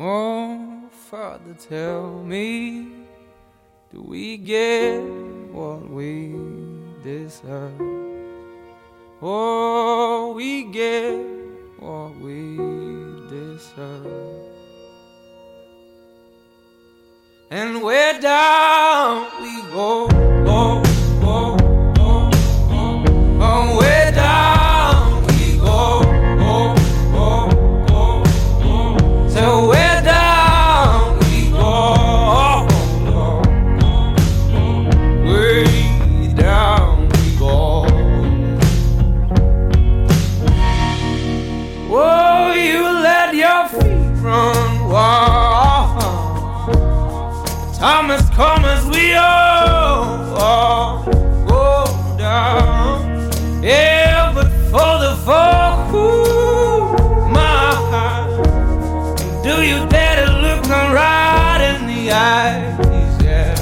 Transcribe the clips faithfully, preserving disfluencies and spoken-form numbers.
Oh, Father, tell me, do we get what we deserve? Oh, we get what we deserve. And where down we go, go, go, go, go. Oh, where down we go, go, go, go, go. So where down we go, go, go, go. Way down we go. Oh, you let your feet run wild. Thomas, come as we all, all go down. Yeah, but for the folk who my heart, do you dare to look them right in the eyes? Yeah.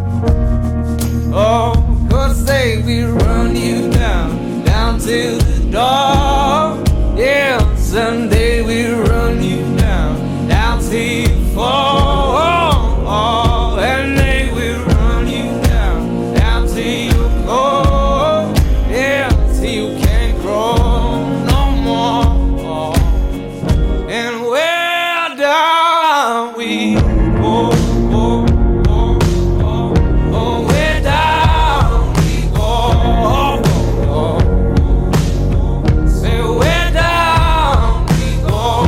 Oh, cause say we run you down, down to the door. Yeah, someday we run you down, down till you fall. And they will run you down, down till you go. Yeah, till you can't grow no more. And where down we go, go, go, go. Oh, where down we go, go, go. Say where down we go.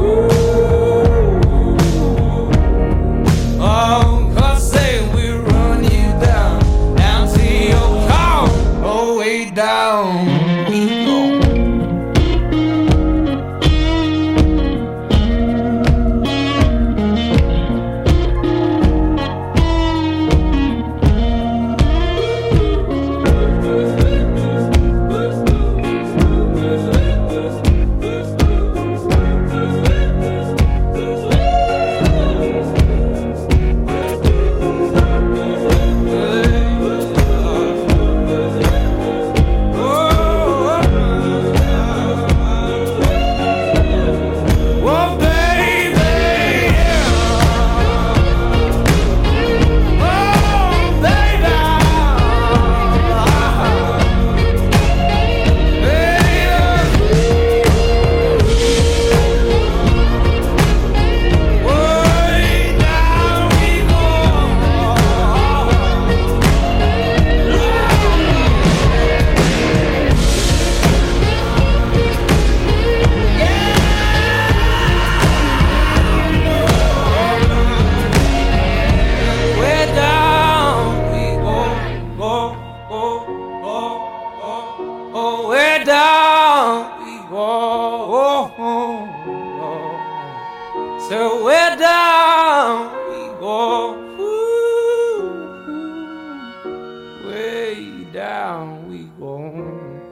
Oh. Down we go. Oh, where down we go. So where down we go. Ooh, way down we go.